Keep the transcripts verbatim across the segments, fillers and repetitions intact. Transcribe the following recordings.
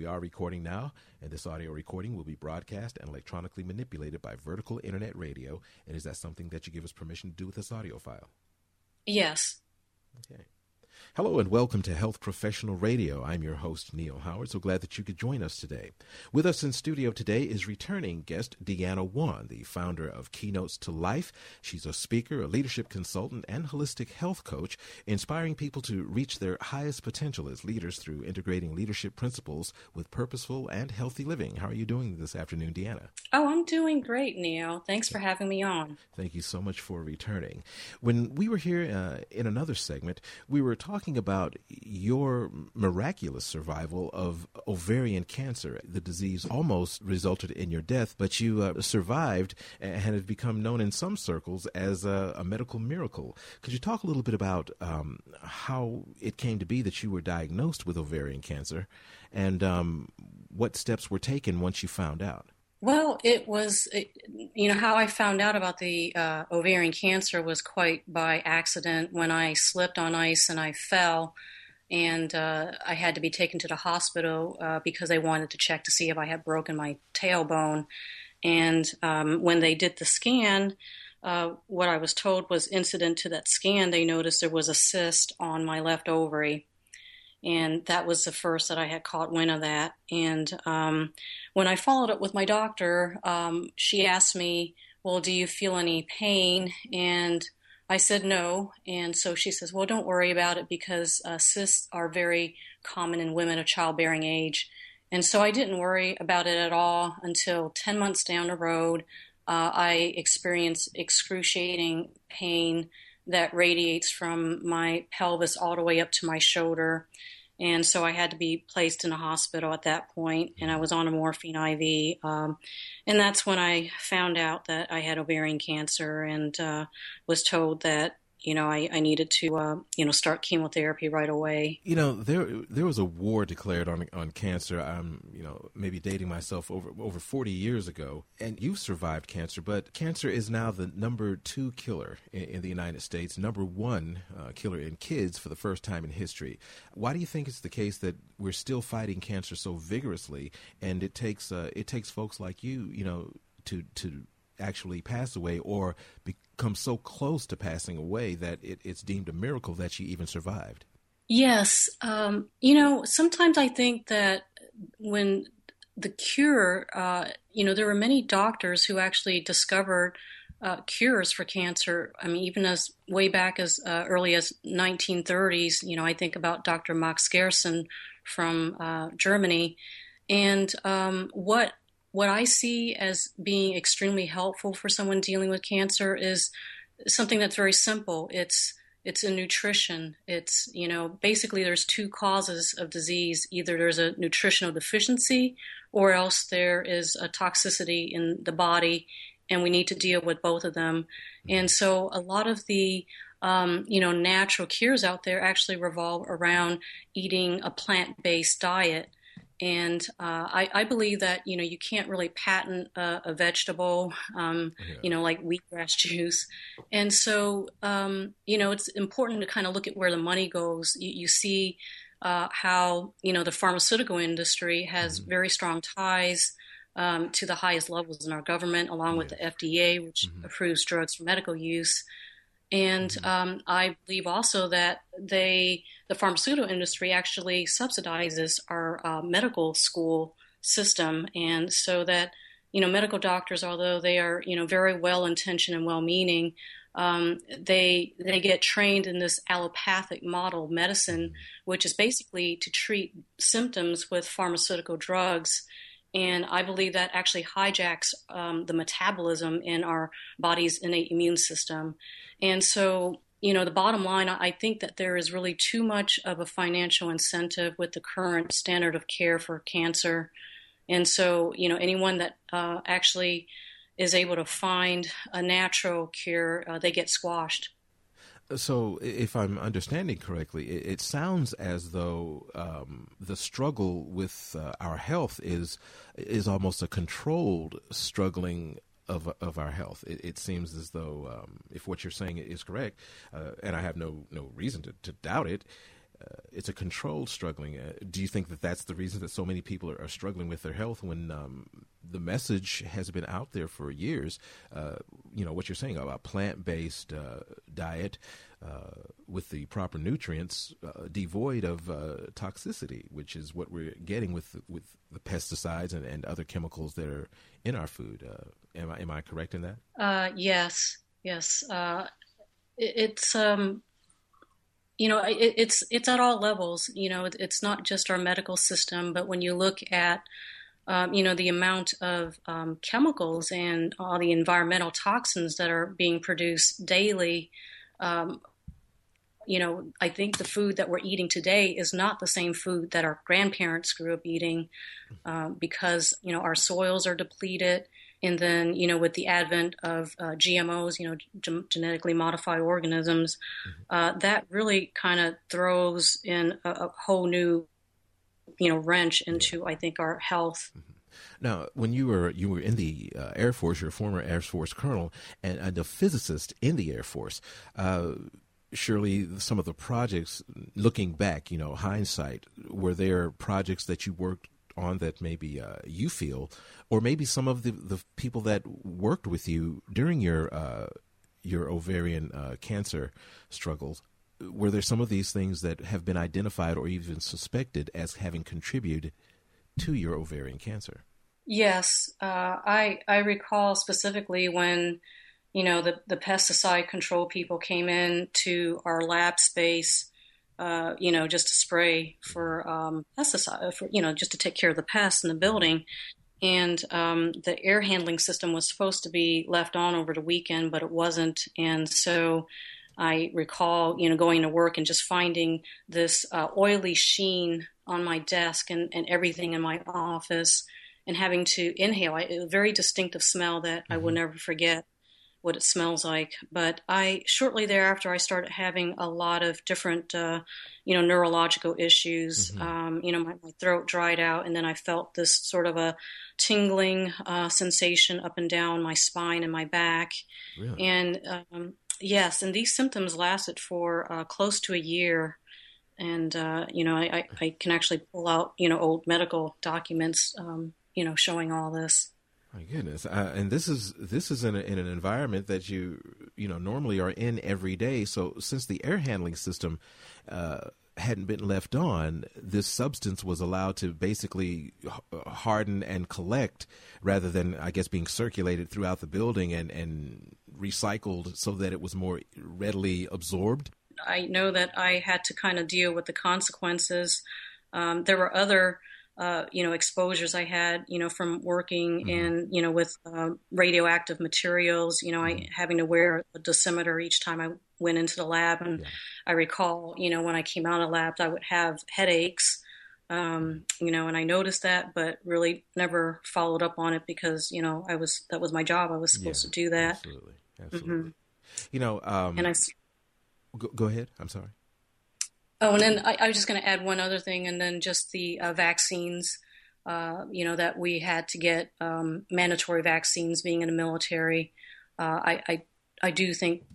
We are recording now, and this audio recording will be broadcast and electronically manipulated by Vertical Internet Radio. And is that something that you give us permission to do with this audio file? Yes. Okay. Hello and welcome to Health Professional Radio. I'm your host, Neil Howard. So glad that you could join us today. With us in studio today is returning guest Deanna Wan, the founder of Keynotes to Life. She's a speaker, a leadership consultant, and holistic health coach, inspiring people to reach their highest potential as leaders through integrating leadership principles with purposeful and healthy living. How are you doing this afternoon, Deanna? Oh, I'm doing great, Neil. Thanks for having me on. Thank you so much for returning. When we were here uh, in another segment, we were talking about your miraculous survival of ovarian cancer. The disease almost resulted in your death, but you uh, survived and have become known in some circles as a, a medical miracle. Could you talk a little bit about um, how it came to be that you were diagnosed with ovarian cancer and um, what steps were taken once you found out? Well, it was, you know, how I found out about the uh, ovarian cancer was quite by accident when I slipped on ice and I fell, and uh, I had to be taken to the hospital uh, because they wanted to check to see if I had broken my tailbone. And um, when they did the scan, uh, what I was told was incident to that scan, they noticed there was a cyst on my left ovary. And that was the first that I had caught wind of that. And um, when I followed up with my doctor, um, she asked me, well, do you feel any pain? And I said no. And so she says, well, don't worry about it because uh, cysts are very common in women of childbearing age. And so I didn't worry about it at all until ten months down the road. Uh, I experienced excruciating pain that radiates from my pelvis all the way up to my shoulder. And so I had to be placed in a hospital at that point, and I was on a morphine I V. Um, and that's when I found out that I had ovarian cancer and uh, was told that, you know, I, I needed to, uh, you know, start chemotherapy right away. You know, there there was a war declared on on cancer. I'm, you know, maybe dating myself over over forty years ago, and you survived cancer. But cancer is now the number two killer in, in the United States, number one uh, killer in kids for the first time in history. Why do you think it's the case that we're still fighting cancer so vigorously, and it takes uh, it takes folks like you, you know, to to actually pass away or become so close to passing away that it, it's deemed a miracle that you even survived? Yes. Um, you know, sometimes I think that when the cure, uh, you know, there were many doctors who actually discovered uh, cures for cancer. I mean, even as way back as uh, early as nineteen thirties, you know, I think about Doctor Max Gerson from uh, Germany. And um, what What I see as being extremely helpful for someone dealing with cancer is something that's very simple. It's it's a nutrition. It's, you know, basically there's two causes of disease. Either there's a nutritional deficiency or else there is a toxicity in the body, and we need to deal with both of them. And so a lot of the um, you know, natural cures out there actually revolve around eating a plant-based diet. And uh, I, I believe that, you know, you can't really patent a, a vegetable, um, yeah. you know, like wheatgrass juice. And so, um, you know, it's important to kind of look at where the money goes. You, you see uh, how, you know, the pharmaceutical industry has mm-hmm. very strong ties um, to the highest levels in our government, along yeah. with the F D A, which mm-hmm. approves drugs for medical use. And mm-hmm. um, I believe also that they, the pharmaceutical industry actually subsidizes our uh, medical school system. And so that, you know, medical doctors, although they are, you know, very well-intentioned and well-meaning, um, they they get trained in this allopathic model of medicine, which is basically to treat symptoms with pharmaceutical drugs. And I believe that actually hijacks um, the metabolism in our body's innate immune system. And so, you know, the bottom line, I think that there is really too much of a financial incentive with the current standard of care for cancer. And so, you know, anyone that uh, actually is able to find a natural cure, uh, they get squashed. So if I'm understanding correctly, it, it sounds as though um, the struggle with uh, our health is is almost a controlled struggling of of our health. It, it seems as though um, if what you're saying is correct, uh, and I have no, no reason to, to doubt it, uh, it's a controlled struggling. Uh, do you think that that's the reason that so many people are, are struggling with their health when um, the message has been out there for years? Uh, you know, what you're saying about plant-based uh, diet uh, with the proper nutrients, uh, devoid of uh, toxicity, which is what we're getting with with the pesticides and, and other chemicals that are in our food. Uh, am I am I correct in that? Uh, yes, yes. Uh, it, it's um, you know, it, it's it's at all levels. You know, it, it's not just our medical system, but when you look at um, you know, the amount of um, chemicals and all the environmental toxins that are being produced daily. Um, you know, I think the food that we're eating today is not the same food that our grandparents grew up eating uh, because, you know, our soils are depleted. And then, you know, with the advent of uh, G M Os, you know, g- genetically modified organisms, uh, that really kind of throws in a, a whole new, you know, wrench into, I think, our health. Now, when you were you were in the uh, Air Force, you're a former Air Force colonel and, and a physicist in the Air Force. Uh, surely some of the projects, looking back, you know, hindsight, were there projects that you worked on that maybe uh, you feel, or maybe some of the, the people that worked with you during your uh, your ovarian uh, cancer struggles, were there some of these things that have been identified or even suspected as having contributed to your ovarian cancer? Yes, uh, I I recall specifically when, you know, the, the pesticide control people came in to our lab space, uh, you know, just to spray for um, pesticide, for, you know, just to take care of the pests in the building. And um, the air handling system was supposed to be left on over the weekend, but it wasn't. And so I recall, you know, going to work and just finding this uh, oily sheen on my desk and, and everything in my office, and having to inhale a very distinctive smell that mm-hmm. I will never forget what it smells like. But I, shortly thereafter, I started having a lot of different, uh, you know, neurological issues. Mm-hmm. Um, you know, my, my throat dried out, and then I felt this sort of a tingling uh, sensation up and down my spine and my back. Really? And um, yes, and these symptoms lasted for uh, close to a year. And, uh, you know, I, I, I can actually pull out, you know, old medical documents, um, you know, showing all this. My goodness. Uh, and this is this is in, a, in an environment that you, you know, normally are in every day. So since the air handling system uh, hadn't been left on, this substance was allowed to basically harden and collect rather than, I guess, being circulated throughout the building and, and recycled so that it was more readily absorbed. I know that I had to kind of deal with the consequences. Um, there were other Uh, you know, exposures I had, you know, from working mm-hmm. in, you know, with uh, radioactive materials, you know, mm-hmm. I having to wear a dosimeter each time I went into the lab. And yeah. I recall, you know, when I came out of labs, I would have headaches, um, you know, and I noticed that, but really never followed up on it because, you know, I was, that was my job. I was supposed yeah, to do that. Absolutely. Absolutely. Mm-hmm. You know, um, and I, go, go ahead. I'm sorry. Oh, and then I, I was just going to add one other thing, and then just the uh, vaccines, uh, you know, that we had to get um, mandatory vaccines being in the military. Uh, I, I I do think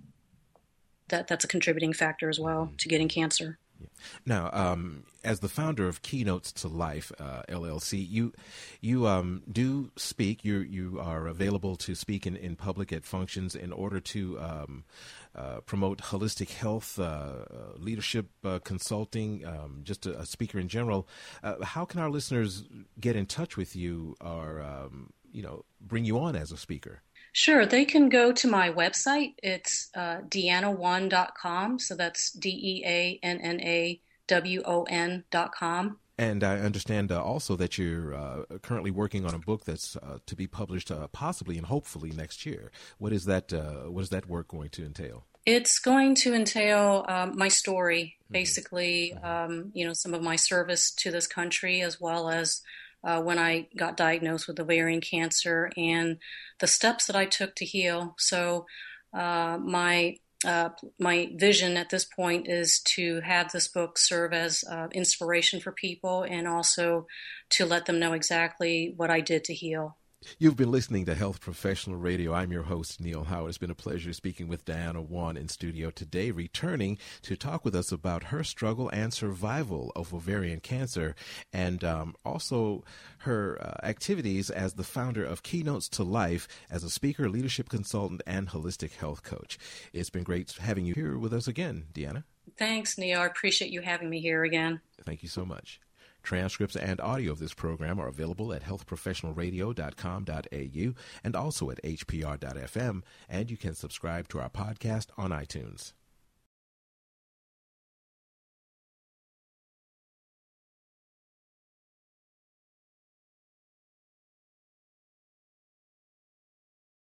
that that's a contributing factor as well to getting cancer. Now, um, as the founder of Keynotes to Life, uh, L L C, you you um, do speak. You you are available to speak in, in public at functions in order to um, uh, promote holistic health, uh, leadership uh, consulting, um, just a, a speaker in general. Uh, how can our listeners get in touch with you or um, you know bring you on as a speaker? Sure. They can go to my website. It's uh, deanna won dot com. So that's D E A N N A W O N dot com. And I understand uh, also that you're uh, currently working on a book that's uh, to be published uh, possibly and hopefully next year. What is that? Uh, what is that work going to entail? It's going to entail um, my story, basically, mm-hmm. um, you know, some of my service to this country, as well as Uh, when I got diagnosed with ovarian cancer and the steps that I took to heal. So uh, my uh, my vision at this point is to have this book serve as uh, inspiration for people and also to let them know exactly what I did to heal. You've been listening to Health Professional Radio. I'm your host, Neil Howard. It's been a pleasure speaking with Diana Wan in studio today, returning to talk with us about her struggle and survival of ovarian cancer, and um, also her uh, activities as the founder of Keynotes to Life as a speaker, leadership consultant, and holistic health coach. It's been great having you here with us again, Deanna. Thanks, Neil. I appreciate you having me here again. Thank you so much. Transcripts and audio of this program are available at health professional radio dot com dot a u and also at h p r dot f m, and you can subscribe to our podcast on iTunes.